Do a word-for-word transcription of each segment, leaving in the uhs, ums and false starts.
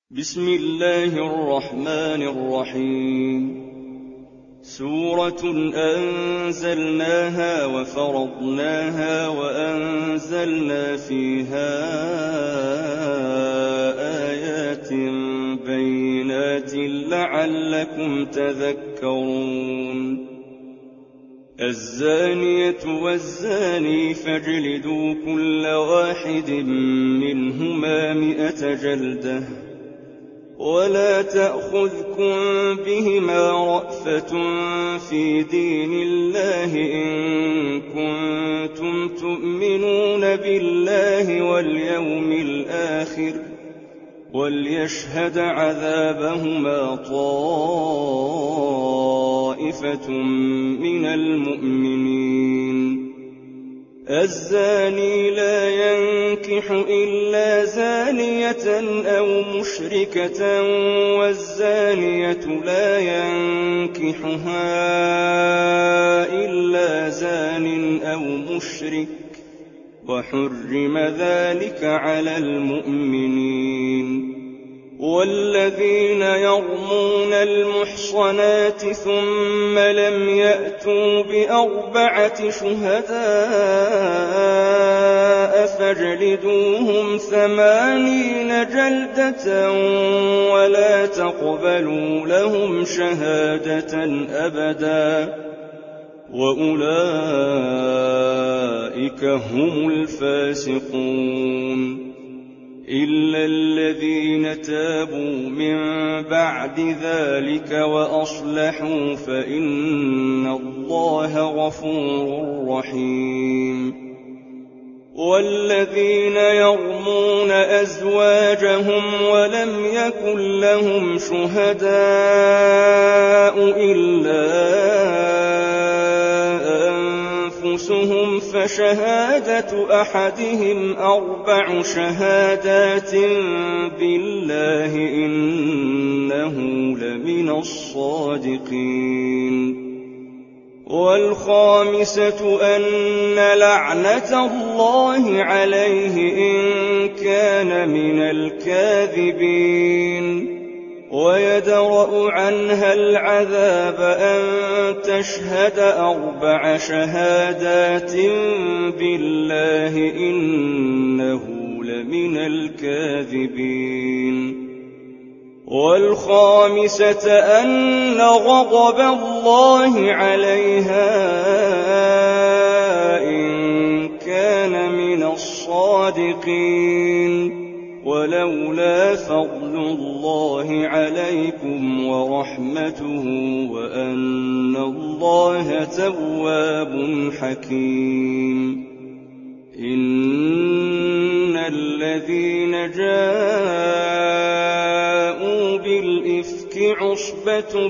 بسم الله الرحمن الرحيم. سورة أنزلناها وفرضناها وأنزلنا فيها آيات بينات لعلكم تذكرون. الزانية والزاني فاجلدوا كل واحد منهما مئة جلدة ولا تأخذكم بهما رأفة في دين الله إن كنتم تؤمنون بالله واليوم الآخر وليشهد عذابهما طائفة من المؤمنين. الزاني لا ينكح إلا زانية أو مشركة والزانية لا ينكحها إلا زان أو مشرك وحرم ذلك على المؤمنين. والذين يرمون المحصنات ثم لم يأتوا بأربعة شهداء فاجلدوهم ثمانين جلدة ولا تقبلوا لهم شهادة أبدا وأولئك هم الفاسقون. إلا الذين تابوا من بعد ذلك وأصلحوا فإن الله غفور رحيم. والذين يرمون أزواجهم ولم يكن لهم شهداء إلا أنفسهم فشهادة أحدهم أربع شهادات بالله إنه لمن الصادقين. والخامسة أن لعنة الله عليه إن كان من الكاذبين. ويدرأ عنها العذاب أن تشهد أربع شهادات بالله إنه لمن الكاذبين. والخامسة أن غضب الله عليها إن كان من الصادقين. ولولا فضل الله عليكم ورحمته وأن الله تواب حكيم. إن الذين جاءوا بالإفك عصبة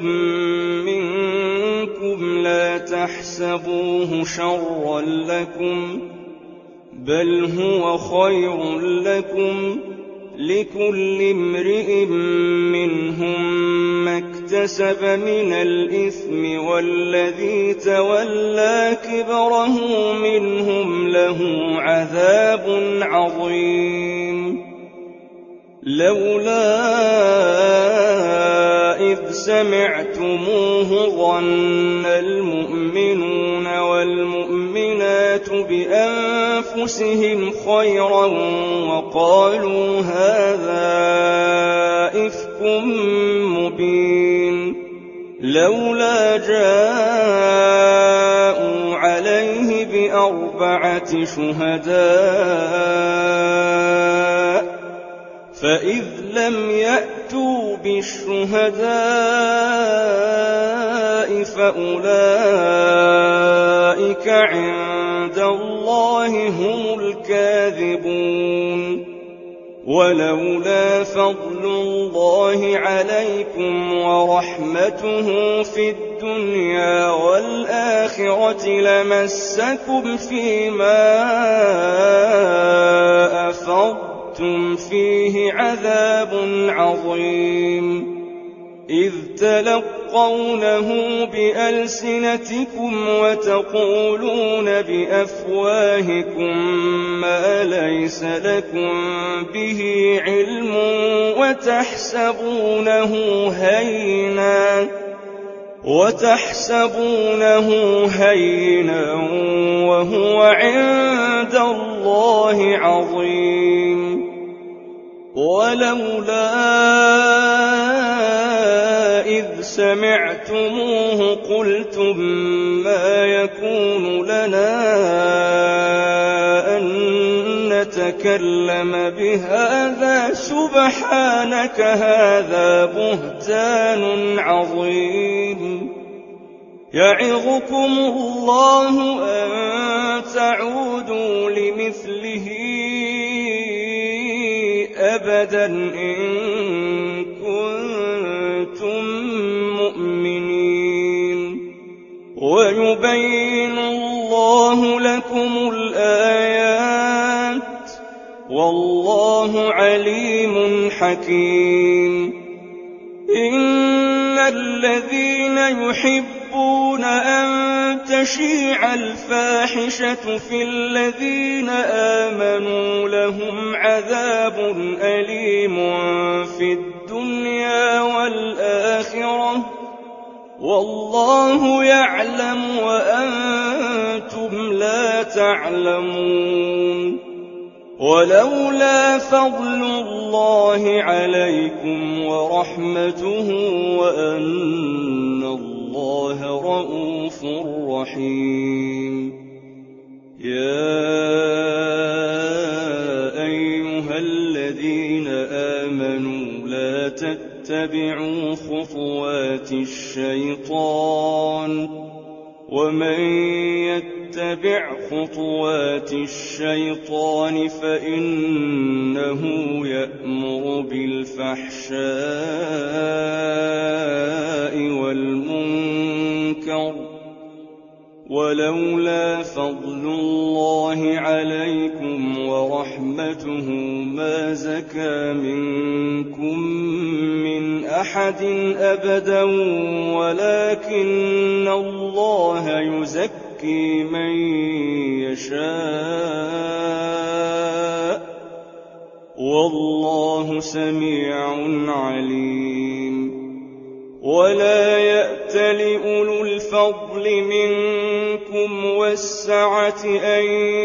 منكم لا تحسبوه شرا لكم بل هو خير لكم لكل امرئ منهم ما اكتسب من الإثم والذي تولى كبره منهم له عذاب عظيم. لولا إذ سمعتموه ظن المؤمنون والمؤمنات بأنفسهم خيرا وقالوا هذا إفك مبين. لولا جاءوا عليه بأربعة شهداء فإذ لم يأتوا بالشهداء فأولئك عند الله هم الكاذبون. ولولا فضل الله عليكم ورحمته في الدنيا والآخرة لمسكم فيما أفضتم فيه عذاب عظيم. إذ تلقونه بألسنتكم وتقولون بأفواهكم ما ليس لكم به علم وتحسبونه هينا وتحسبونه هينا وهو عند الله عظيم. ولولا إذ سمعتموه قلتم ما يكون لنا أن نتكلم بهذا سبحانك هذا بهتان عظيم. يعظكم الله أن تعودوا لمثله أبدا إن كنتم مؤمنين. ويبين الله لكم الآيات والله عليم حكيم. إن الذين يحبون أن تشيع الفاحشة في الذين آمنوا لهم عذاب أليم في الدنيا والآخرة والله يعلم وأنتم لا تعلمون. ولولا فضل الله عليكم ورحمته وأن الله رءوف رحيم. يا أيها الذين آمنوا لا تتبعوا خطوات الشيطان ومن يتبع خطوات الشيطان فإنه يأمر بالفحشاء والمنكر. ولولا فضل الله عليكم ورحمته ما زكى منكم من أحد أبدا ولكن الله يزكي من يشاء والله سميع عليم. ولا يأتل أولو الفضل منكم والسعة أن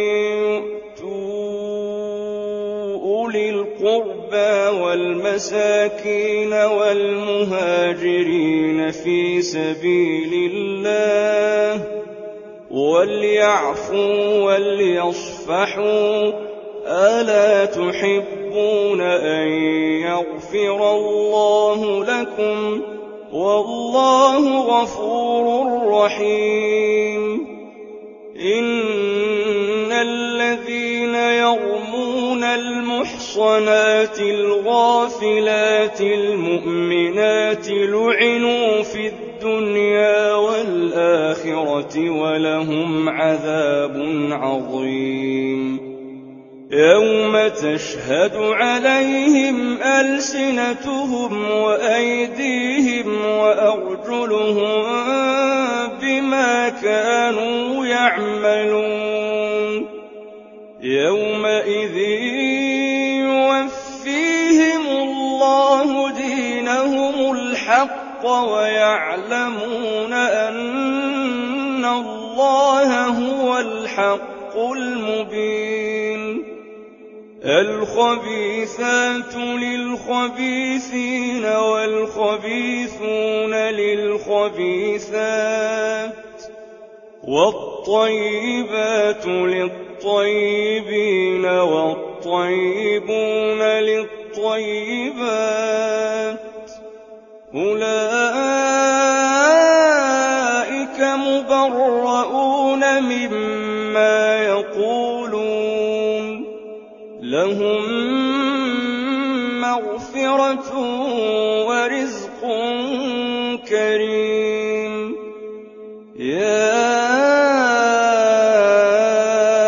يؤتوا أولي القربى والمساكين والمهاجرين في سبيل الله وليعفوا وليصفحوا ألا تحبون أن يغفر الله لكم والله غفور رحيم. إن الذين يرمون المحصنات الغافلات المؤمنات لعنوا في الدنيا والآخرة ولهم عذاب عظيم. يوم تشهد عليهم ألسنتهم وأيديهم وأرجلهم بما كانوا يعملون. يومئذ يوفيهم الله دينهم الحق ويعلمون أن الله هو الحق المبين. الخبيثات للخبيثين والخبيثون للخبيثات والطيبات للطيبين والطيبون للطيبات أولئك مبرؤون مما يقولون لهم مغفرة ورزق كريم. يا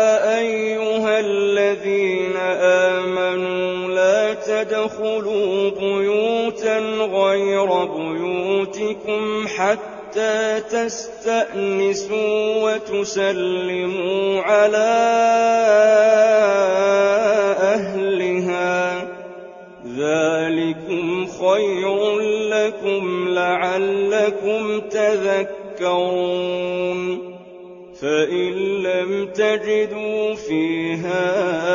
أيها الذين آمنوا لا تدخلوا بيوتا غير بيوتكم حتى تستأنسوا وتسلموا على أهلها ذلكم خير لكم لعلكم تذكرون فإن لم تجدوا فيها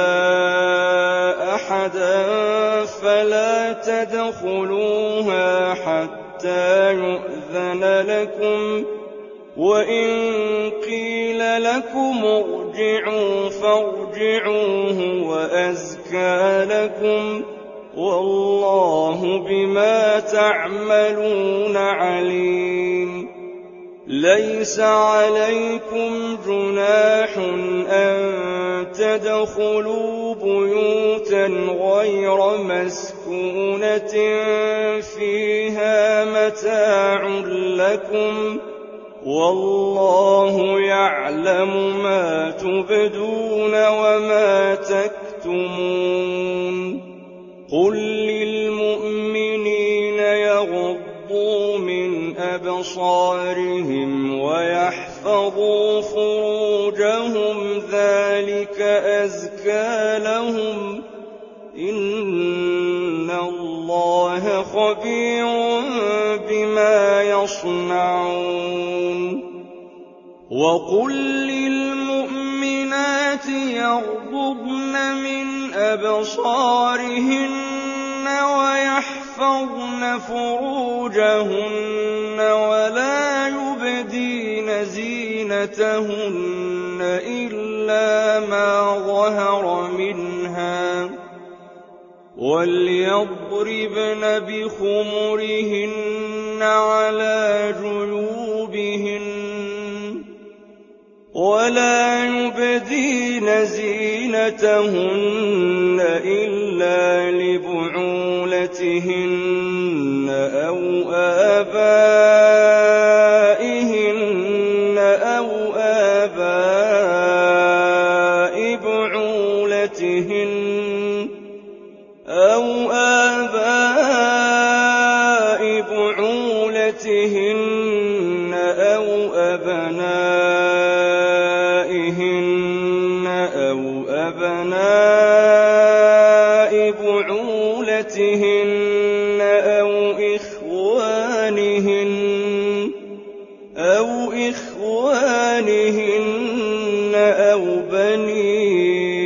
أحدا فلا تدخلوها حتى يؤذن لكم وإن قيل لكم ارجعوا فارجعوا هو أزكى لكم والله بما تعملون عليم ليس عليكم جناح أن تدخلوا بيوتا غير مسكونة فيها متاع لكم والله يعلم ما تبدون وما تكتمون قل للمؤمنين يغضوا من أبصارهم ويحفظوا فروجهم ذلك أزكى لهم إن الله خبير بما يصنعون وقل للمؤمنات يغضضن من أبصارهن ويحفظن فروجهن ولا يبدين زينتهن إلا ما ظهر منها وليضربن بخمرهن على جيوبهن ولا يبدين زينتهن إلا لبعولتهن أو آبائهن أو آباء بعولتهن أو آباء بعولتهن أو أبنائهن أو أبناء بعولتهن أو إخوانهن أو إخوانهن أو بني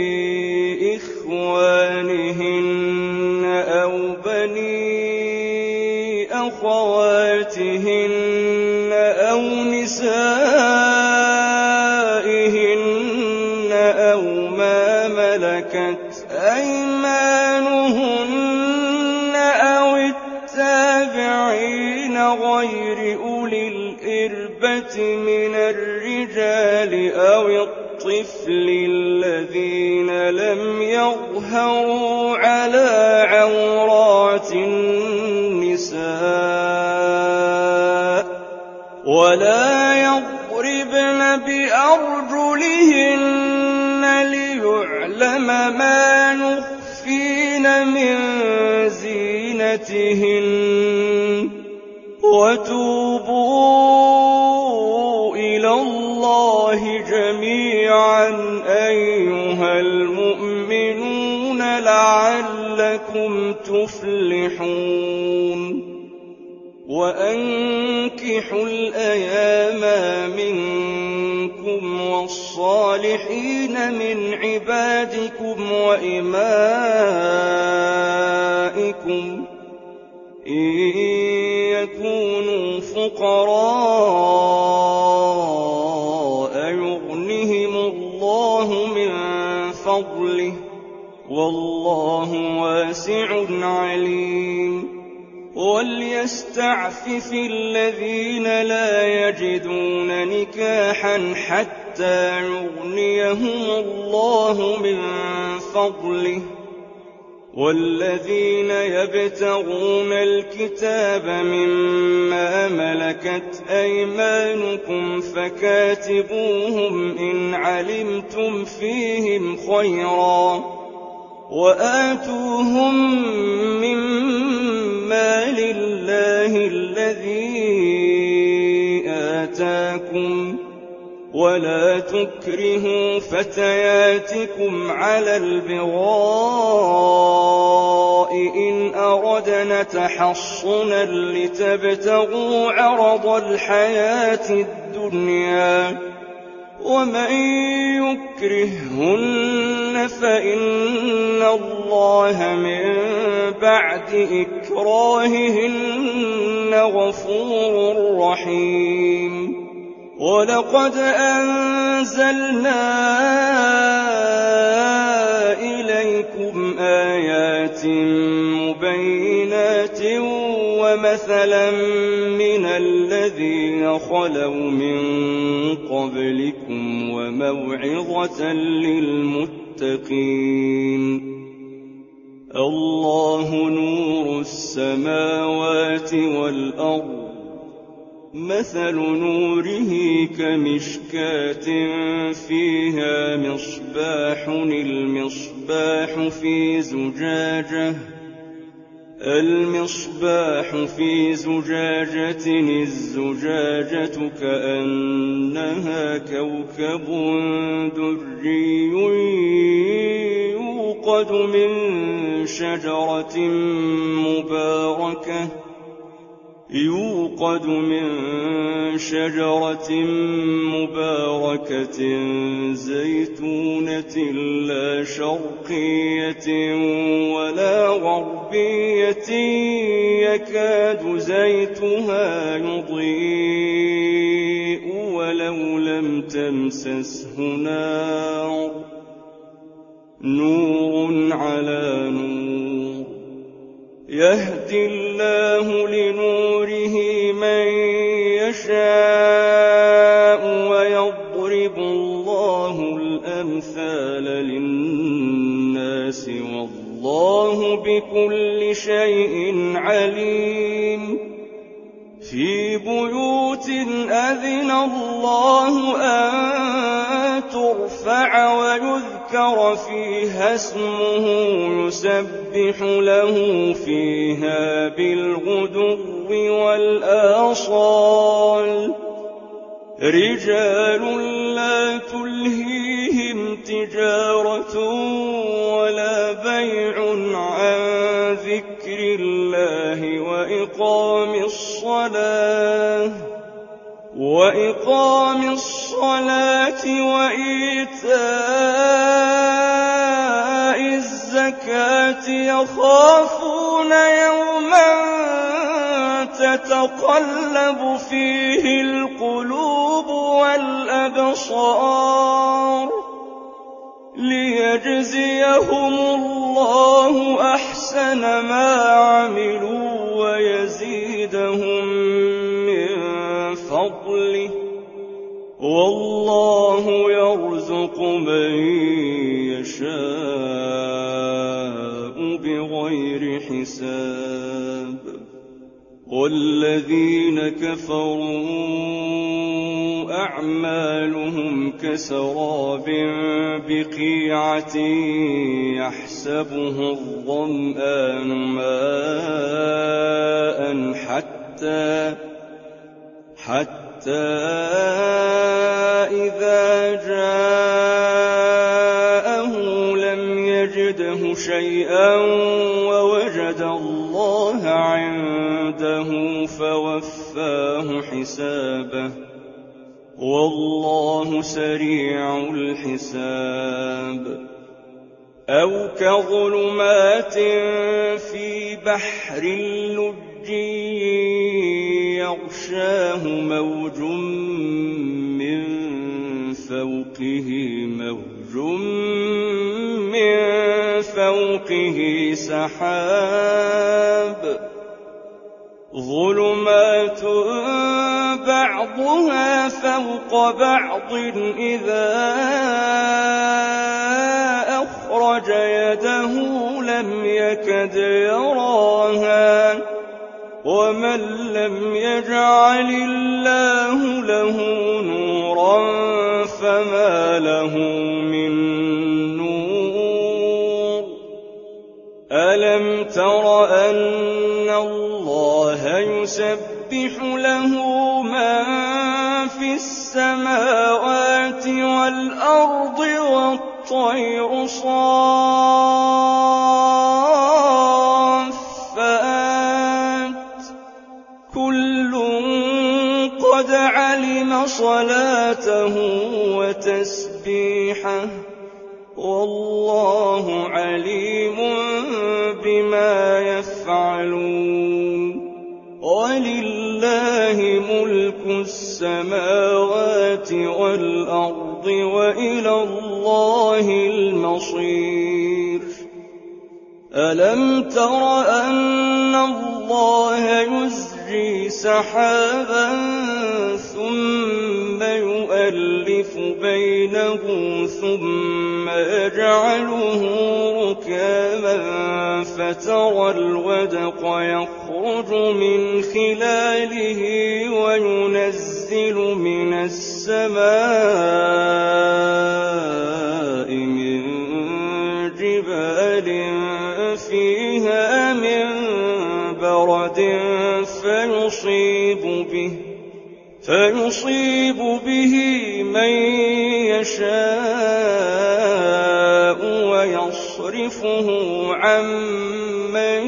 إخوانهن أو بني أخواتهن أو نسائهن أو ما ملكت أيمانهن أو التابعين غير أولي الإربة من الرجال أو الطفل الذين لم يظهروا على عورات النساء ولا يضربن بأرجلهن ليعلم ما يخفين من زينتهن وتوبوا إلى الله جميعا أيها المؤمنون لعلكم تفلحون وأنكحوا الأيام منكم والصالحين من عبادكم وإمائكم إن يكونوا فقراء يغنهم الله من فضله والله واسع عليم وليستعفف الذين لا يجدون نكاحا حتى يغنيهم الله من فضله والذين يبتغون الكتاب مما ملكت أيمانكم فكاتبوهم إن علمتم فيهم خيرا وآتوهم من مال الله الذي آتاكم ولا تكرهوا فتياتكم على البغاء إن أردنا تحصنا لتبتغوا عرض الحياة الدنيا ومن يكرههن فإن الله من بعد إكراههن غفور رحيم ولقد أنزلنا إليكم آيات مبينات ومثلا من الذين خلوا من قبلكم وموعظة للمتقين الله نور السماوات والأرض مثل نوره كمشكاة فيها مصباح المصباح في زجاجة المصباح في زجاجة الزجاجة كأنها كوكب دري يوقد من شجرة مباركة يوقد من شجرة مباركة زيتونة لا شرقية ولا غربية يكاد زيتها يضيء ولو لم تمسسه نار نور على نور يهدي الله لنوره من يشاء ويضرب الله الأمثال للناس والله بكل شيء عليم في بيوت أذن الله أن ترفع ويذكر فيها اسمه يسبح له فيها بالغدو والآصال رجال لا تلهيهم تجارة ولا بيع عن ذكر الله وإقام الصلاة وإقام الصلاة وإيتاء الزكاة يخافون يوما تتقلب فيه القلوب والأبصار ليجزيهم الله أحسن ما عملوا ويزيدهم من فضله والله يرزق من يشاء بغير حساب والذين كفروا أعمالهم كسراب بقيعة يحسبه الظمآن ماء حتى حتى إذا جاءه لم يجده شيئا ووجد الله عنده فوفاه حسابه والله سريع الحساب أو كظلمات في بحر لجي يغشاه موج من فوقه موج من فوقه سحاب ظلمات بعضها فوق بعض إذا أخرج يده لم يكد يراها ومن لم يجعل الله له نورا فما له من نور ألم تر أن الله يسبح له من في السماوات والأرض والطير صافات كل قد علم صلاته وتسبيحه والله عليم بما يفعلون ولله ملك السماوات والأرض وإلى الله المصير ألم تر أن الله يزجي سحابا ثم يؤلف بينه ثم يجعله ركاما فترى الودق يخرج من خلاله وينزل من السماء من جبال فيها من برد فيصيب به فيصيب به من يشاء ويصرفه عن من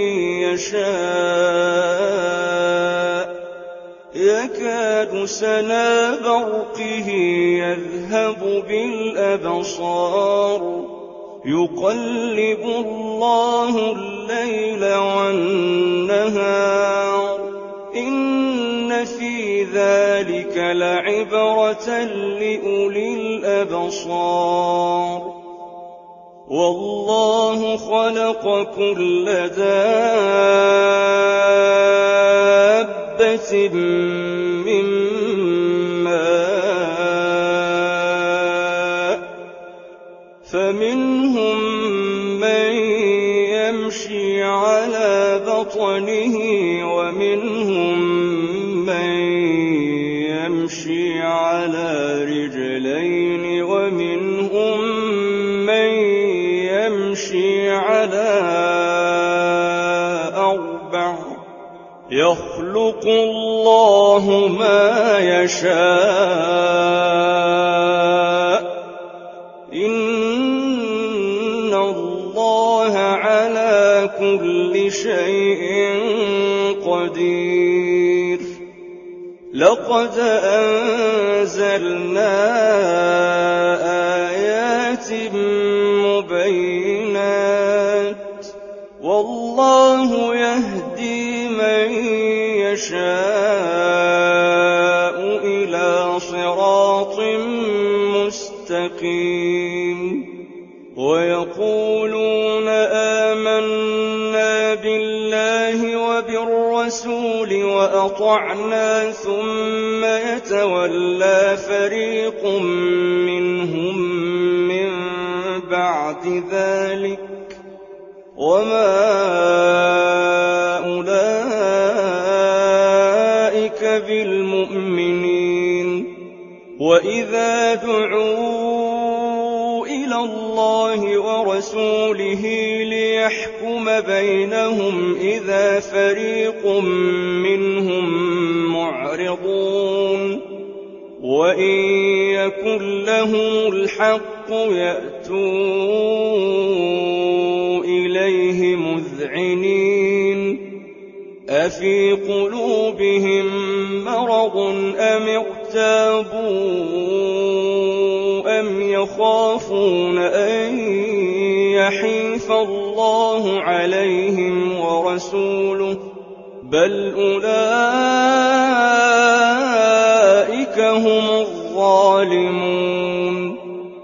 يشاء يكاد سنا برقه يذهب بالأبصار يقلب الله الليل والنهار إن في ذلك لعبرة لأولي الأبصار والله خلق كل دابة من ماء فمنهم من يمشي على بطنه ومنهم من يمشي على رجلين ومنهم من يمشي على أربع يخلق الله ما يشاء إن الله على كل شيء قدير لقد أنزلنا آيات مبينات والله يهدي من يشاء إلى صراط مستقيم ويقولون آمنا بالله وبالرسول وأطعنا ثم يتولى فريق منهم من بعد ذلك وما أولئك بالمؤمنين وإذا دعوا إلى الله ورسوله ليحكم بينهم إذا فريق منهم معرضون وإن يكن لهم الحق يأتوا إليه مذعنين أفي قلوبهم مرض أم ارتابوا أم يخافون أن يحيف الله عليهم ورسوله بل أولئك هم الظالمون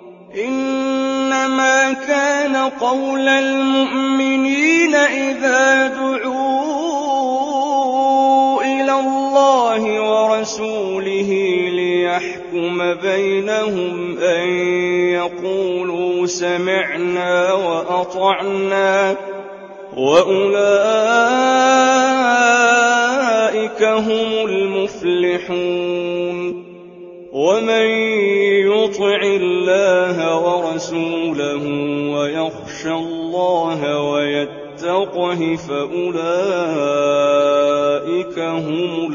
إنما كان قول المؤمنين إذا دعوا إلى الله ورسوله ليحكم بينهم أن يقولوا سمعنا وأطعنا وأولئك هم المفلحون ومن يطع الله ورسوله ويخشى الله ويتقه وَالتَّقْوَىٰ فَأُولَٰئِكَ هُمُ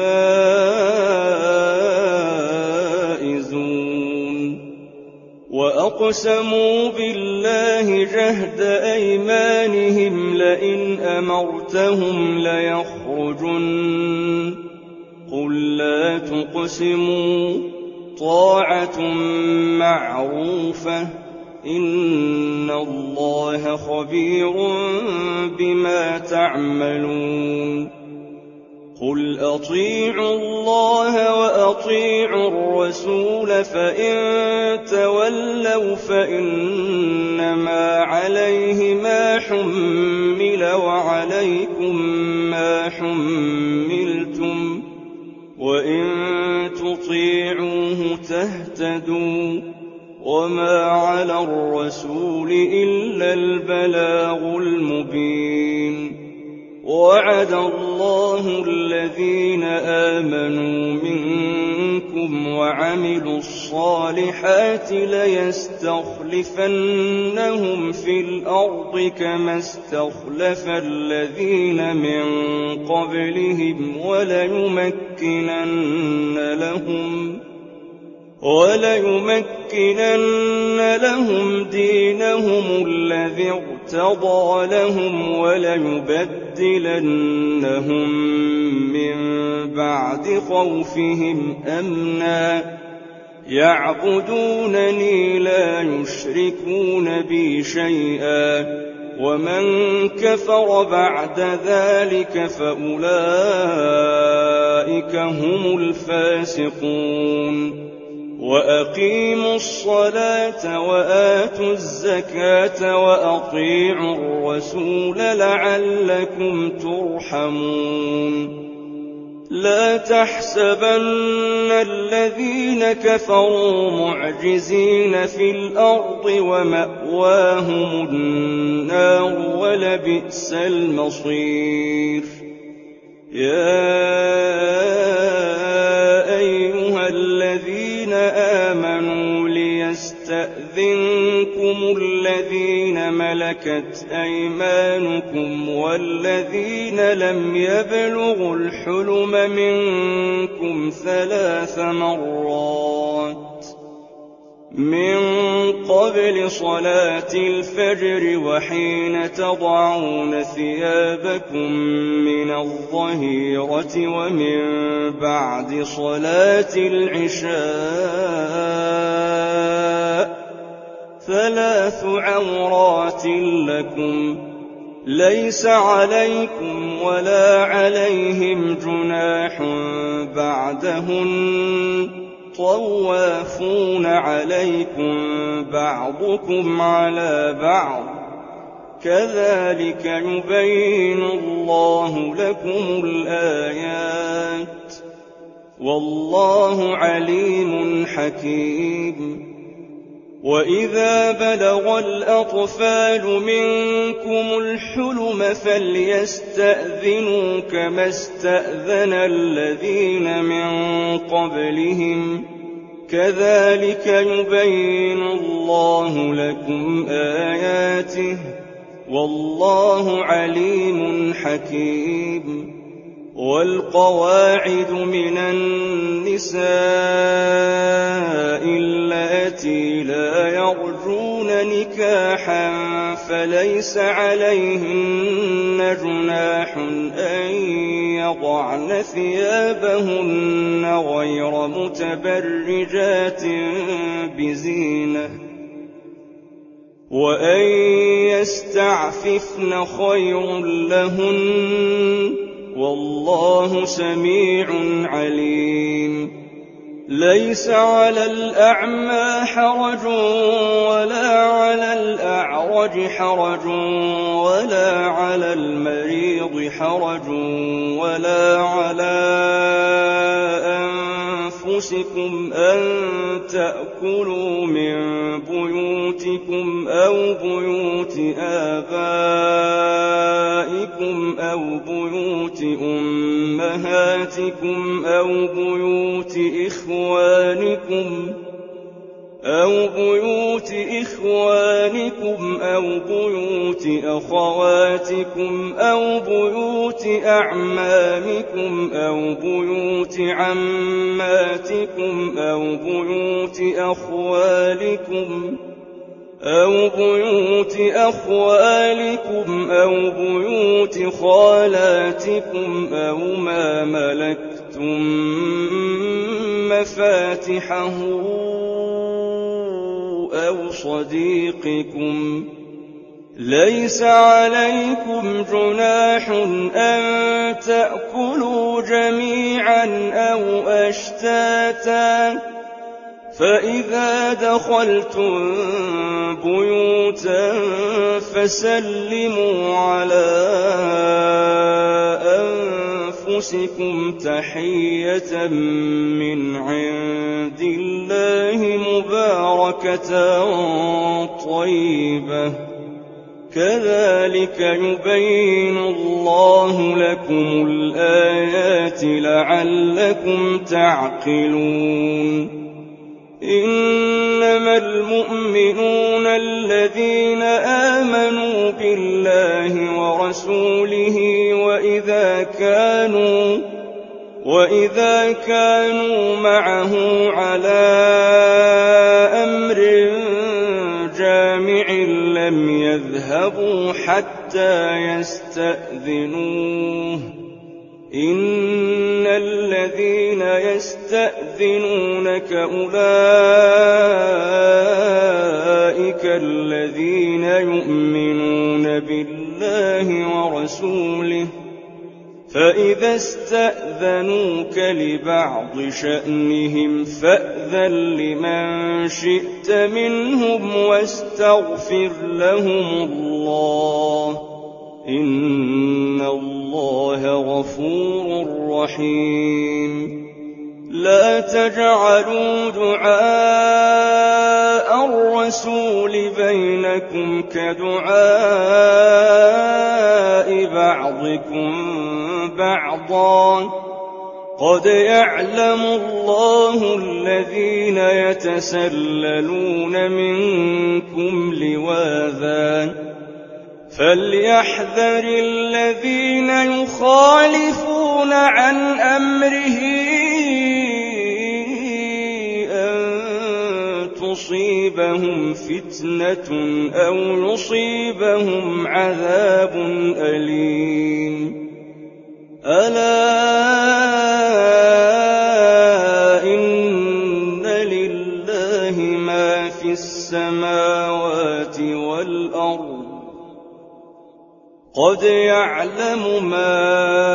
الْفَائِزُونَ وَأَقْسَمُوا بِاللَّهِ جَهْدَ أَيْمَانِهِمْ لَئِنْ أَمَرْتَهُمْ لَيَخْرُجُنَّ قُل لَّا تُقْسِمُوا طَاعَةٌ مَّعْرُوفَةٌ ۚ إِنَّ اللَّهَ خَبِيرٌ بِمَا تَعْمَلُونَ قُلْ أَطِيعُوا اللَّهَ وَأَطِيعُوا الرَّسُولَ ۖ فَإِن تَوَلَّوْا فَإِنَّمَا عَلَيْهِ مَا حُمِّلَ وَعَلَيْكُم مَّا حُمِّلْتُمْ ۖ وَإِن تُطِيعُوهُ تَهْتَدُوا ۚ وَمَا عَلَى الرَّسُولِ إِلَّا الْبَلَاغُ الْمُبِينُ وَعَدَ اللَّهُ الَّذِينَ آمَنُوا مِنكُمْ وَعَمِلُوا الصَّالِحَاتِ لَيَسْتَخْلِفَنَّهُمْ فِي الْأَرْضِ كَمَا اسْتَخْلَفَ الَّذِينَ مِن قَبْلِهِمْ وَلَيُمَكِّنَنَّ لَهُمْ وَلَيُمَكِّنَنَّ لَهُمْ دِينَهُمُ الَّذِي ارْتَضَىٰ لَهُمْ وَلَيُبَدِّلَنَّهُم مِّن بَعْدِ خَوْفِهِمْ أَمْنًا ۚ يَعْبُدُونَنِي لَا يُشْرِكُونَ بِي شَيْئًا ۚ وَمَن كَفَرَ بَعْدَ ذَٰلِكَ فَأُولَٰئِكَ هُمُ الْفَاسِقُونَ وَأَقِيمُوا الصَّلَاةَ وَآتُوا الزَّكَاةَ وَأَطِيعُوا الرَّسُولَ لَعَلَّكُمْ تُرْحَمُونَ لَا تَحْسَبَنَّ الَّذِينَ كَفَرُوا مُعْجِزِينَ فِي الْأَرْضِ ۖ وَمَأْوَاهُمُ النَّارُ ۖ وَلَبِئْسَ الْمَصِيرُ يَا أَيُّهَا الَّذِينَ آمَنُوا لِيَسْتَأْذِنكُمُ الَّذِينَ مَلَكَتْ أَيْمَانُكُمْ وَالَّذِينَ لَمْ يَبْلُغُوا الْحُلُمَ مِنكُمْ ثَلَاثَ مَرَّاتٍ مِّن قَبْلِ صَلَاةِ الْفَجْرِ وَحِينَ تَضَعُونَ ثِيَابَكُم مِّنَ الظَّهِيرَةِ وَمِن بَعْدِ صَلَاةِ الْعِشَاءِ ۚ ثَلَاثُ عَوْرَاتٍ لَّكُمْ ۚ لَيْسَ عَلَيْكُمْ وَلَا عَلَيْهِمْ جُنَاحٌ بَعْدَهُنَّ ۚ طَوَّافُونَ عَلَيْكُم بَعْضُكُمْ عَلَىٰ بَعْضٍ ۚ كَذَٰلِكَ يُبَيِّنُ اللَّهُ لَكُمُ الْآيَاتِ ۗ وَاللَّهُ عَلِيمٌ حَكِيمٌ وَإِذَا بَلَغَ الْأَطْفَالُ مِنكُمُ الْحُلُمَ فَلْيَسْتَأْذِنُوا كَمَا اسْتَأْذَنَ الَّذِينَ مِن قَبْلِهِمْ ۚ كَذَٰلِكَ يُبَيِّنُ اللَّهُ لَكُمْ آيَاتِهِ ۗ وَاللَّهُ عَلِيمٌ حَكِيمٌ وَالْقَوَاعِدُ مِنَ النِّسَاءِ اللَّاتِي لَا يَرْجُونَ نِكَاحًا فَلَيْسَ عَلَيْهِنَّ جُنَاحٌ أَن يَضَعْنَ ثِيَابَهُنَّ غَيْرَ مُتَبَرِّجَاتٍ بِزِينَةٍ ۖ وَأَن يَسْتَعْفِفْنَ خَيْرٌ لَّهُنَّ ۗ وَاللَّهُ سَمِيعٌ عَلِيمٌ لَيْسَ عَلَى الْأَعْمَىٰ حَرَجٌ وَلَا عَلَى الْأَعْرَجِ حَرَجٌ وَلَا عَلَى الْمَرِيضِ حَرَجٌ وَلَا عَلَىٰ أَنفُسِكُمْ أَن تَأْكُلُوا مِن بُيُوتِكُمْ أَوْ بُيُوتِ آبَائِكُمْ أَوْ بُيُوتِ أُمَّهَاتِكُمْ أَوْ بُيُوتِ إِخْوَانِكُمْ أو بيوت إخوانكم أو بيوت أخواتكم أو بيوت أعمامكم أو بيوت عماتكم أو بيوت أخوالكم أو بيوت أخوالكم أو بيوت خالاتكم أو ما ملكتم مفاتحه أو صديقكم. ليس عليكم جناح أن تأكلوا جميعا أو أشتاتا، فإذا دخلتم بيوتا فسلموا على أنفسكم تحية من عند الله مباركة طيبة، كذلك يبين الله لكم الآيات لعلكم تعقلون. إنما المؤمنون الذين آمنوا بالله ورسوله وإذا كانوا وإذا كانوا معه على أمر جامع لم يذهبوا حتى يستأذنوه. إن الذين يستأذنونك أولئك الذين يؤمنون بالله ورسوله، فإذا استأذنوك لبعض شأنهم فأذن لمن شئت منهم واستغفر لهم الله، إن الله غفور رحيم. لا تجعلوا دعاء الرسول بينكم كدعاء بعضكم بعضا، قد يعلم الله الذين يتسللون منكم لواذا، فليحذر الذين يخالفون عن أمره أن تصيبهم فتنة أو يصيبهم عذاب أليم. ألا إن لله ما في السماوات والأرض، قد يعلم ما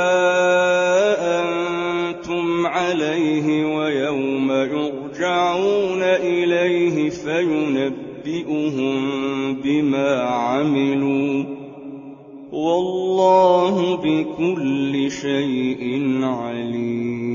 أنتم عليه ويوم يرجعون إليه فينبئهم بما عملوا، والله بكل شيء عليم.